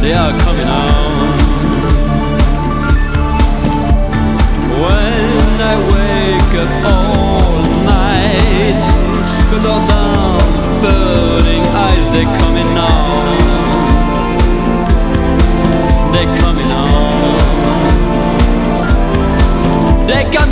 they are coming on. When I wake up all night, 'cause all down burning eyes, they're coming on. They're coming on. They got